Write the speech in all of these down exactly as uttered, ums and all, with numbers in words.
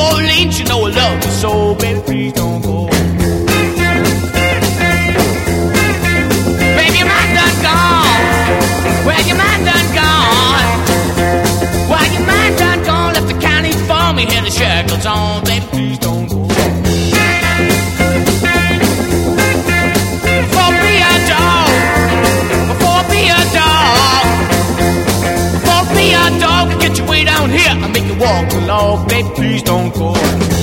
Orleans, you know I love you so, baby, please don't go. Baby, your mind done gone. Well, your mind done gone. Well, your mind done gone. Left the county for me, here the shackles on, baby, please don't go. For be a dog, for be a dog, for be a dog, I get you way down here, I make you walk along, baby, please don't go.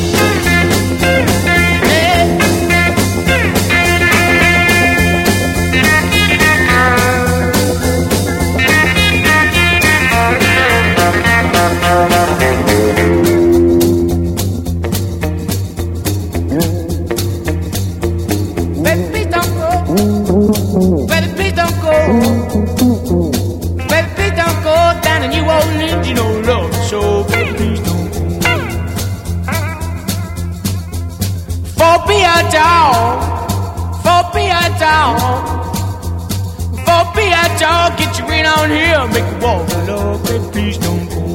Get you in on here, make you walk along, baby, please don't go.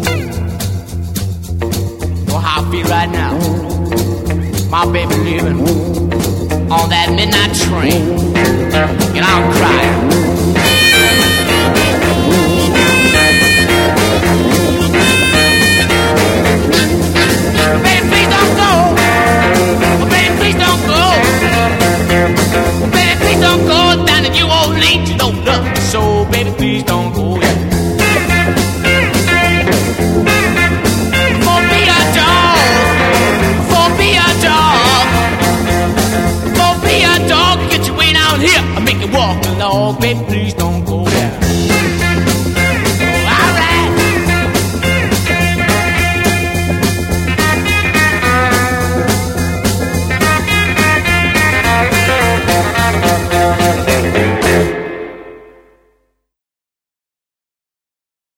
Know how I feel right now. My baby living on that midnight train, and I'm crying. Baby, please don't go. Baby, please don't go. Baby, please don't go down to New Orleans, you don't love me so, baby, please don't go. Yeah. For be a dog, for be a dog, for be a dog, get you way down here, I make you walk along, baby, please don't go.